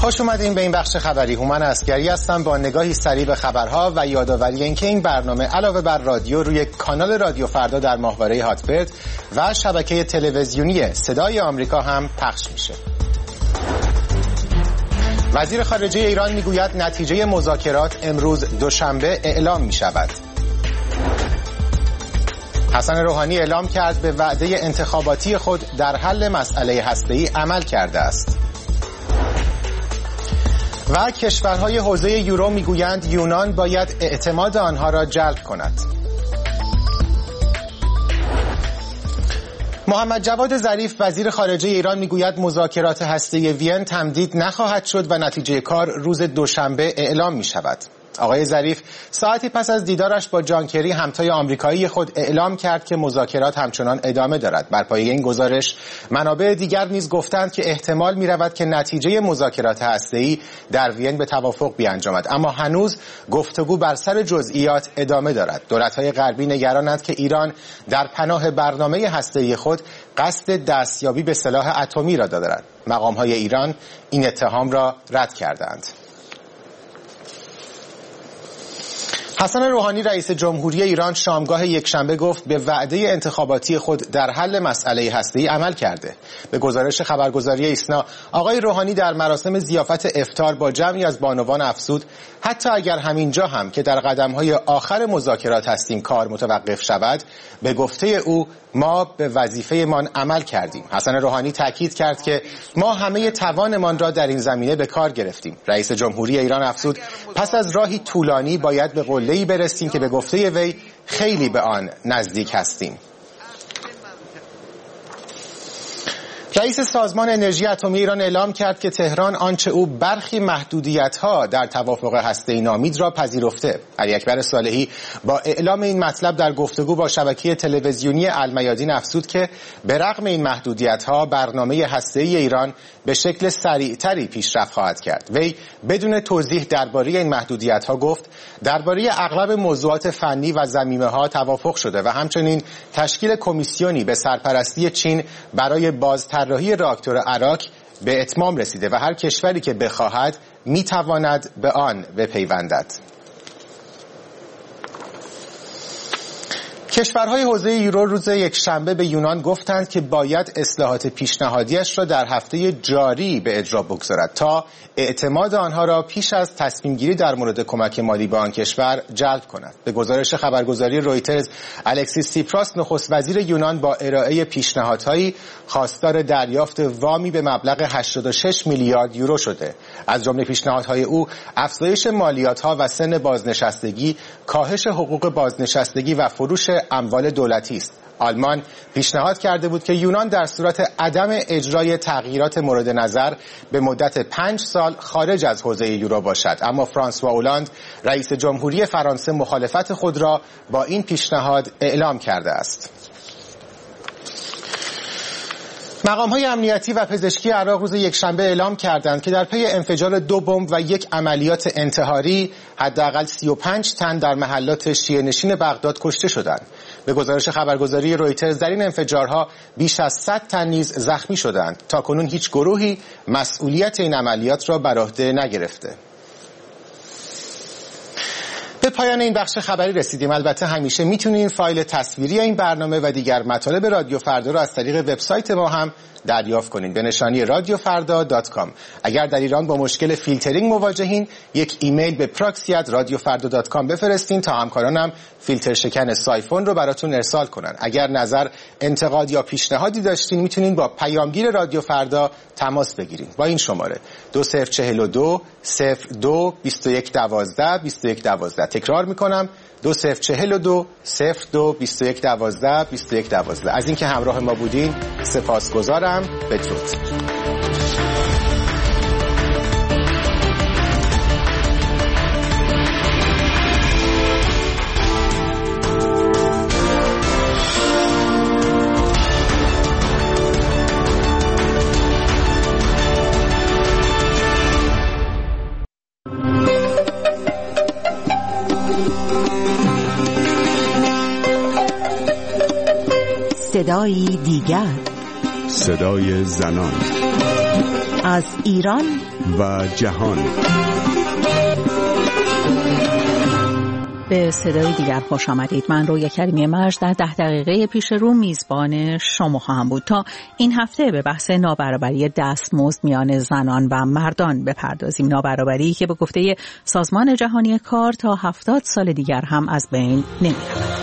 خوش اومدین به این بخش خبری. هومن عسگری هستم با نگاهی سریع به خبرها و یادآوری اینکه این برنامه علاوه بر رادیو روی کانال رادیو فردا در ماهواره هاتبرد و شبکه تلویزیونی صدای آمریکا هم پخش میشه. وزیر خارجه ایران میگوید نتیجه مذاکرات امروز دوشنبه اعلام میشود. حسن روحانی اعلام کرد به وعده انتخاباتی خود در حل مسئله هسته‌ای عمل کرده است. و کشورهای حوزه یورو میگویند یونان باید اعتماد آنها را جلب کند. محمد جواد ظریف وزیر خارجه ایران میگوید مذاکرات هسته‌ای وین تمدید نخواهد شد و نتیجه کار روز دوشنبه اعلام می شود. آقای ظریف ساعتی پس از دیدارش با جان کری همتای آمریکایی خود اعلام کرد که مذاکرات همچنان ادامه دارد. بر پایه این گزارش منابع دیگر نیز گفتند که احتمال می رود که نتیجه مذاکرات هسته‌ای در وین به توافق بیانجامد، اما هنوز گفتگو بر سر جزئیات ادامه دارد. دولت‌های غربی نگرانند که ایران در پناه برنامه هسته‌ای خود قصد دستیابی به سلاح اتمی را دارد. مقام‌های ایران این اتهام را رد کردند. حسن روحانی رئیس جمهوری ایران شامگاه یکشنبه گفت به وعده انتخاباتی خود در حل مسئله هسته‌ای عمل کرده. به گزارش خبرگزاری ایسنا آقای روحانی در مراسم ضیافت افطار با جمعی از بانوان افزود حتی اگر همینجا هم که در قدم‌های آخر مذاکرات هستیم کار متوقف شود، به گفته او ما به وظیفه‌مان عمل کردیم. حسن روحانی تاکید کرد که ما همه توانمان را در این زمینه به کار گرفتیم. رئیس جمهوری ایران افزود پس از راهی طولانی باید به قله‌ای برسیم که به گفته وی خیلی به آن نزدیک هستیم. رئیس سازمان انرژی اتمی ایران اعلام کرد که تهران آنچه او برخی محدودیت‌ها در توافق هسته‌ای نامید را پذیرفته. علی اکبر صالحی با اعلام این مطلب در گفتگو با شبکه تلویزیونی المیادین افزود که به رغم این محدودیت‌ها برنامه هسته‌ای ایران به شکل سریعتری پیشرفت خواهد کرد. وی بدون توضیح درباره این محدودیت‌ها گفت درباره اغلب موضوعات فنی و ضمیمه‌ها توافق شده و همچنین تشکیل کمیسیونی به سرپرستی چین برای بازطراحی راکتور اراک به اتمام رسیده و هر کشوری که بخواهد میتواند به آن بپیوندد. کشورهای حوزه یورو روز یکشنبه به یونان گفتند که باید اصلاحات پیشنهادیش را در هفته جاری به اجرا بگذارد تا اعتماد آنها را پیش از تصمیم گیری در مورد کمک مالی به آن کشور جلب کند. به گزارش خبرگزاری رویترز الکسیس سیپراس نخست وزیر یونان با ارائه پیشنهادهایی خواستار دریافت وامی به مبلغ 86 میلیارد یورو شده. از جمله پیشنهادهای او افزایش مالیات‌ها و سن بازنشستگی، کاهش حقوق بازنشستگی و فروش اموال دولتی است. آلمان پیشنهاد کرده بود که یونان در صورت عدم اجرای تغییرات مورد نظر به مدت 5 سال خارج از حوزه یورو باشد، اما فرانسوا اولاند رئیس جمهوری فرانسه مخالفت خود را با این پیشنهاد اعلام کرده است. مقام‌های امنیتی و پزشکی عراق روز یکشنبه اعلام کردند که در پی انفجار 2 بمب و 1 عملیات انتحاری حداقل 35 تن در محلات شیعه‌نشین بغداد کشته شدند. به گزارش خبرگزاری رویترز در این انفجارها بیش از 100 تن نیز زخمی شدند. تاکنون هیچ گروهی مسئولیت این عملیات را بر عهده نگرفته. به پایان این بخش خبری رسیدیم. البته همیشه میتونین فایل تصویری این برنامه و دیگر مطالب رادیو فردا را از طریق وبسایت ما هم دریافت کنید به نشانی radiofarda.com. اگر در ایران با مشکل فیلترینگ مواجهین، یک ایمیل به proxy@radiofarda.com بفرستین تا همکارانم فیلتر شکن سایفون رو براتون ارسال کنن. اگر نظر، انتقاد یا پیشنهادی داشتین میتونین با پیامگیر رادیو فردا تماس بگیرید با این شماره 2042 02 2112 2112. تکرار میکنم 2042 02 2112 2112. از اینکه همراه ما بودین سپاسگزارم. بدرود. صدایی دیگر، صدای زنان از ایران و جهان. به صدای دیگر خوش آمدید. من رویا کریمی مرج در 10 دقیقه پیش رو میزبان شما خواهم بود تا این هفته به بحث نابرابری دستمزد میان زنان و مردان بپردازیم. نابرابری که به گفته سازمان جهانی کار تا 70 سال دیگر هم از بین نمی‌رود.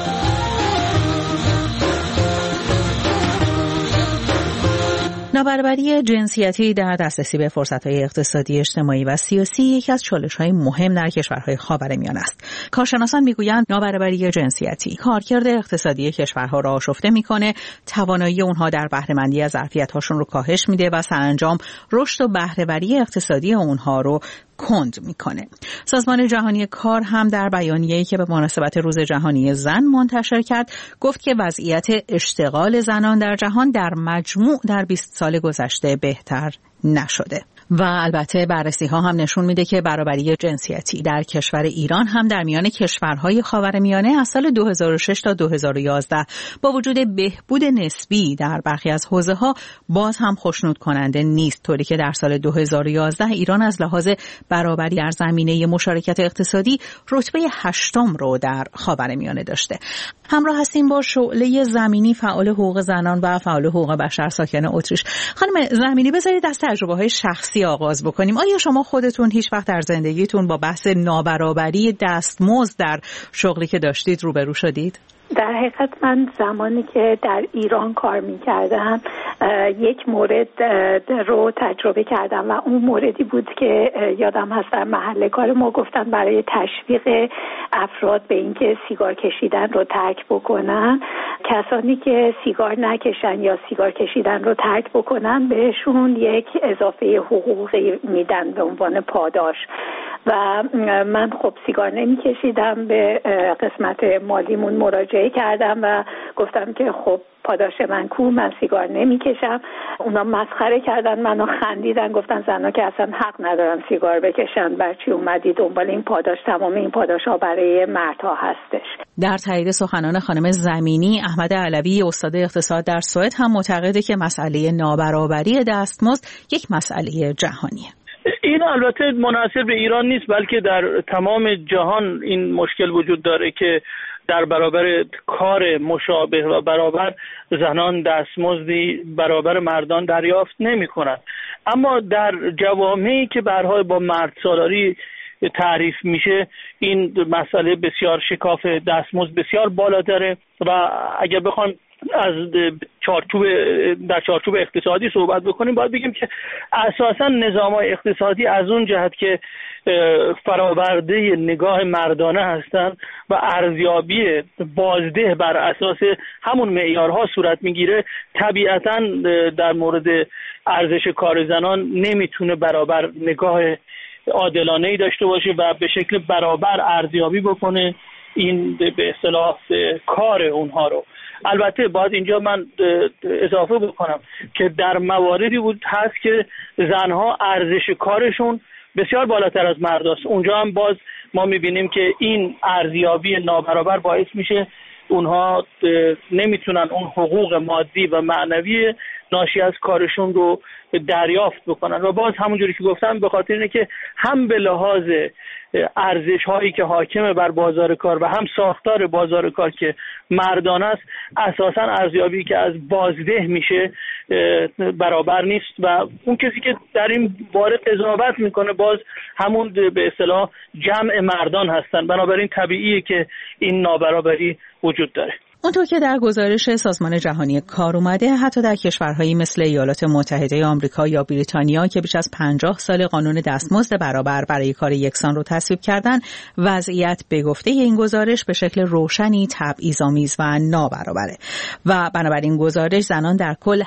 نابرابری جنسیتی در دسترسی به فرصت‌های اقتصادی، اجتماعی و سیاسی یکی از چالش‌های مهم در کشورهای خاورمیانه است. کارشناسان می‌گویند نابرابری جنسیتی کارکرد اقتصادی کشورها را آشفته می‌کنه، توانایی اونها در بهره‌مندی از ظرفیت‌هاشون رو کاهش میده و سرانجام رشد و بهره‌وری اقتصادی اونها رو کند میکنه. سازمان جهانی کار هم در بیانیه‌ای که به مناسبت روز جهانی زن منتشر کرد گفت که وضعیت اشتغال زنان در جهان در مجموع در 20 سال گذشته بهتر نشده. و البته بررسی ها هم نشون میده که برابری جنسیتی در کشور ایران هم در میان کشورهای خاورمیانه از سال 2006 تا 2011 با وجود بهبود نسبی در برخی از حوزه ها باز هم خوشنود کننده نیست، طوری که در سال 2011 ایران از لحاظ برابری در زمینه مشارکت اقتصادی رتبه 8 رو در خاورمیانه داشته. همراه هستیم با شعله زمینی، فعال حقوق زنان و فعال حقوق بشر ساکن اتریش. خانم زمینی، بذارید از تجربه‌های شخصی آغاز بکنیم. آیا شما خودتون هیچ وقت در زندگیتون با بحث نابرابری دستمزد در شغلی که داشتید روبرو شدید؟ در حقیقت من زمانی که در ایران کار می‌کردم یک مورد رو تجربه کردم و اون موردی بود که یادم هست در محل کار ما گفتن برای تشویق افراد به اینکه سیگار کشیدن رو ترک بکنن، کسانی که سیگار نکشن یا سیگار کشیدن رو ترک بکنن بهشون یک اضافه حقوقی میدن به عنوان پاداش. و من خب سیگار نمی‌کشیدم، به قسمت مالیمون مراجعه کردم و گفتم که خب پاداش من کو، من سیگار نمی‌کشم. اونا مسخره کردن منو، خندیدن، گفتن زنا که اصلا حق ندارن سیگار بکشن، برچی اومدی دنبال این پاداش؟ تمام این پاداش‌ها برای مردها هستش. در تایید سخنان خانم زمینی، احمد علوی استاد اقتصاد در سوئد هم معتقده که مسئله نابرابری دستمزد یک مسئله جهانیه. این البته منحصر به ایران نیست، بلکه در تمام جهان این مشکل وجود داره که در برابر کار مشابه و برابر زنان دستمزدی برابر مردان دریافت نمی‌کنند. اما در جوامعی که به هر حال با مرد سالاری تعریف میشه این مسئله بسیار شکاف دستمزد بسیار بالاتره و اگر بخوام از در چارچوب اقتصادی صحبت بکنیم باید بگیم که اساساً نظام‌های اقتصادی از اون جهت که فراورده نگاه مردانه هستند و ارزیابی بازده بر اساس همون معیارها صورت میگیره، طبیعتاً در مورد ارزش کار زنان نمیتونه برابر نگاه عادلانه‌ای داشته باشه و به شکل برابر ارزیابی بکنه این به اصطلاح کار اونها رو. البته باید اینجا من اضافه بکنم که در مواردی هست که زنها ارزش کارشون بسیار بالاتر از مرداست. اونجا هم باز ما میبینیم که این ارزیابی نابرابر باعث میشه اونها نمیتونن اون حقوق مادی و معنوی ناشی از کارشون رو دریافت بکنن و باز همونجوری که گفتم به خاطر اینه که هم به لحاظ ارزش هایی که حاکم بر بازار کار و هم ساختار بازار کار که مردان است، اساساً ارزیابی که از بازده میشه برابر نیست و اون کسی که در این باره قضاوت میکنه باز همون به اصطلاح جمع مردان هستن. بنابراین طبیعیه که این نابرابری وجود داره. اونطور که در گزارش سازمان جهانی کار اومده، حتی در کشورهایی مثل ایالات متحده آمریکا یا بریتانیا که بیش از 50 سال قانون دستمزد برابر برای کار یکسان رو تصویب کردن، وضعیت به گفته این گزارش به شکل روشنی تبعیض‌آمیز و نابرابره و بنابراین گزارش زنان در کل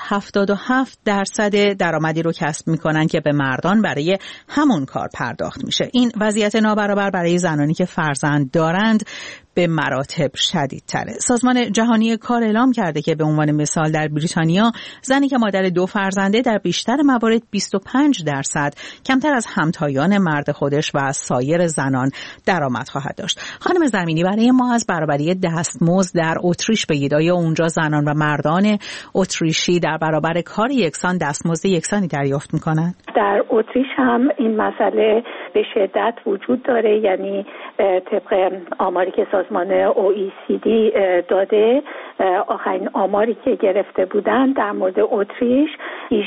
77% درآمدی رو کسب میکنن که به مردان برای همون کار پرداخت میشه. این وضعیت نابرابر برای زنانی که فرزند دارند به مراتب شدیدتره. سازمان جهانی کار اعلام کرده که به عنوان مثال در بریتانیا زنی که مادر 2 فرزنده در بیشتر موارد 25% کمتر از همتایان مرد خودش و از سایر زنان درآمد خواهد داشت. خانم زمینی، برای ما از برابری دستمزد در اتریش بگید. آیا اونجا زنان و مردان اتریشی در برابر کار یکسان دستمزد یکسانی دریافت میکنند؟ در اتریش هم این مسئله به شدت وجود داره، یعنی طبق آماری که سازمان OECD داده، آخرین آماری که گرفته بودن در مورد اتریش 18.9%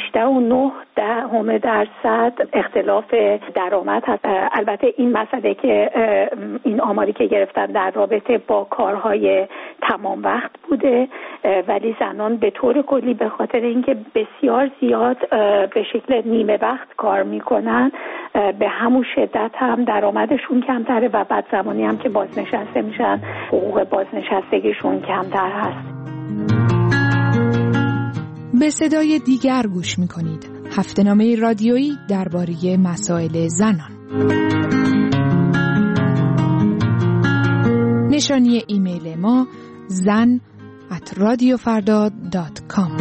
اختلاف درآمد هست. البته این مسئله که این آماری که گرفتن در رابطه با کارهای تمام وقت بوده، ولی زنان به طور کلی به خاطر اینکه بسیار زیاد به شکل نیمه وقت کار میکنن به همون شدت هم درآمدشون کمتره و بعد زمانی هم که بازنشسته میشن حقوق بازنشستگیشون کمتر هست. به صدای دیگر گوش میکنید. هفته‌نامه رادیویی درباره مسائل زنان. نشانی ایمیل ما zan@radiofarda.com.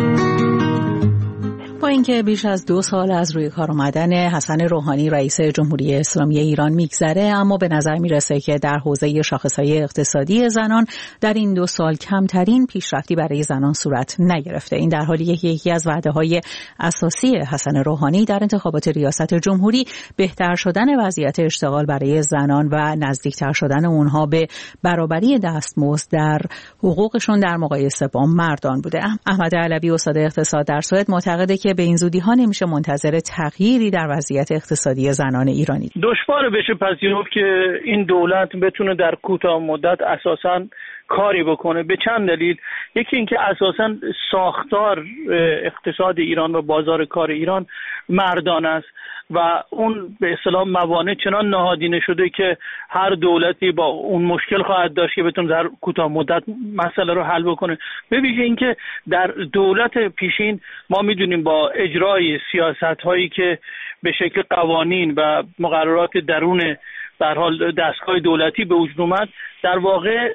با اینکه بیش از 2 سال از روی کار آمدن حسن روحانی رئیس جمهوری اسلامی ایران میگذره، اما به نظر میرسه که در حوزه شاخصهای اقتصادی زنان در این 2 سال کمترین پیشرفتی برای زنان صورت نگرفته. این در حالیه که یکی از وعده‌های اساسی حسن روحانی در انتخابات ریاست جمهوری بهتر شدن وضعیت اشتغال برای زنان و نزدیکتر شدن اونها به برابری دستمزد در حقوقشون در مقایسه با مردان بوده. احمد علوی استاد اقتصاد در سوئد معتقده که به این زودی ها نمیشه منتظر تغییری در وضعیت اقتصادی زنان ایرانی. دشوار بشه پذیرفت که این دولت بتونه در کوتاه مدت اساساً کاری بکنه، به چند دلیل. یکی اینکه اساساً ساختار اقتصاد ایران و بازار کار ایران مردان است و اون به اصطلاح موانع چنان نهادینه شده که هر دولتی با اون مشکل خواهد داشت که بتونه در کوتاه مدت مسئله رو حل بکنه. به ویژه اینکه در دولت پیشین ما میدونیم با اجرای سیاست‌هایی که به شکل قوانین و مقررات درون در حال دستگاه دولتی به وجود اومد، در واقع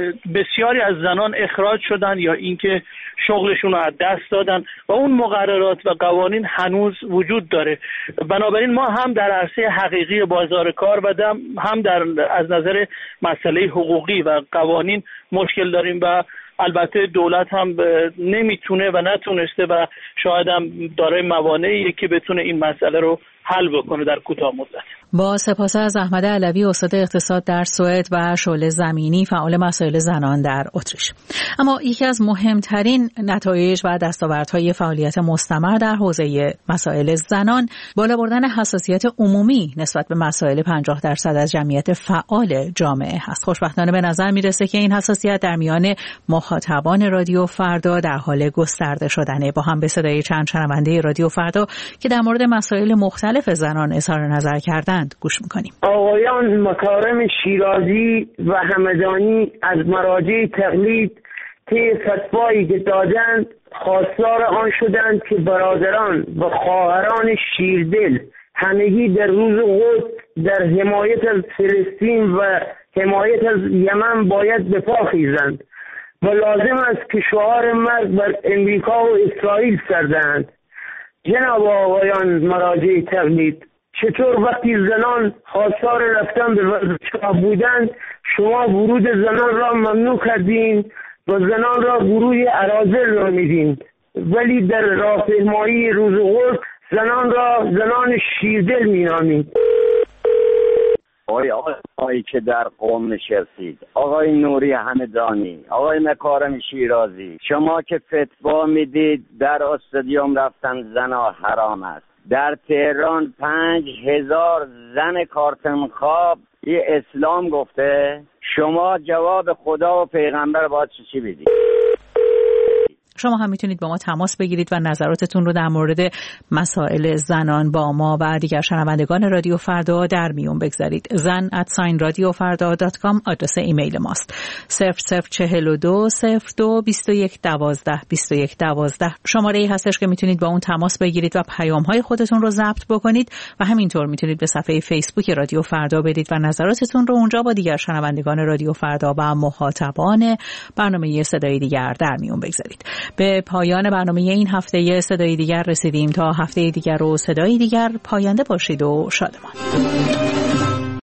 بسیاری از زنان اخراج شدن یا اینکه شغلشون رو از دست دادن و اون مقررات و قوانین هنوز وجود داره. بنابراین ما هم در عرصه حقیقی بازار کار و هم از نظر مسئله حقوقی و قوانین مشکل داریم و البته دولت هم نمیتونه و نتونسته و شاید هم داره موانعی که بتونه این مسئله رو حل بکنه در کوتاه مدت. با سپاس از احمد علوی استاد اقتصاد در سوئد و شعله زمینی فعال مسائل زنان در اتریش. اما یکی از مهمترین نتایج و دستاوردهای فعالیت مستمر در حوزه مسائل زنان بالا بردن حساسیت عمومی نسبت به مسائل 50% از جمعیت فعال جامعه هست. خوشبختانه به نظر میرسه که این حساسیت در میان مخاطبان رادیو فردا در حال گسترده شدنه. با هم به صدای چند شنونده رادیو فردا که در مورد مسائل مختلف زنان اظهار نظر کردند گوش میکنیم. آقایان مکارم شیرازی و همدانی از مراجع تقلید طی فتوایی که دادند خواستار آن شدند که برادران و خواهران شیردل همگی در روز قدس در حمایت از فلسطین و حمایت از یمن باید به پا خیزند و لازم است که شعار مرگ بر امریکا و اسرائیل سردهند. جناب آقایان مراجع تقلید، چطور وقتی زنان خواستار رفتن به ورزشگاه بودند شما ورود زنان را ممنوع کردین و زنان را گروه اراذل نامیدین، ولی در راهپیمایی روز قدس زنان را زنان شیردل مینامید؟ آقای که در قم نشستید، آقای نوری همدانی، آقای مکارم شیرازی، شما که فتوا میدید در استادیوم رفتن زنا حرام است، در تهران 5000 زن کارتن خواب یه اسلام گفته، شما جواب خدا و پیغمبر باید چی بدید؟ شما هم میتونید با ما تماس بگیرید و نظراتتون رو در مورد مسائل زنان با ما و دیگر شنوندگان رادیو فردا در میون بگذارید. zan@radiofarda.com آدرس ایمیل ماست. 0042 02 21 12 21 12 شماره‌ای هستش که میتونید با اون تماس بگیرید و پیام‌های خودتون رو ضبط بکنید و همینطور میتونید به صفحه فیسبوک رادیو فردا برید و نظراتتون رو اونجا با دیگر شنوندگان رادیو فردا و مخاطبان برنامه صدای دیگر در میون بگذارید. به پایان برنامه این هفته صدای دیگر رسیدیم. تا هفته دیگر و صدای دیگر، پاینده باشید و شادمان.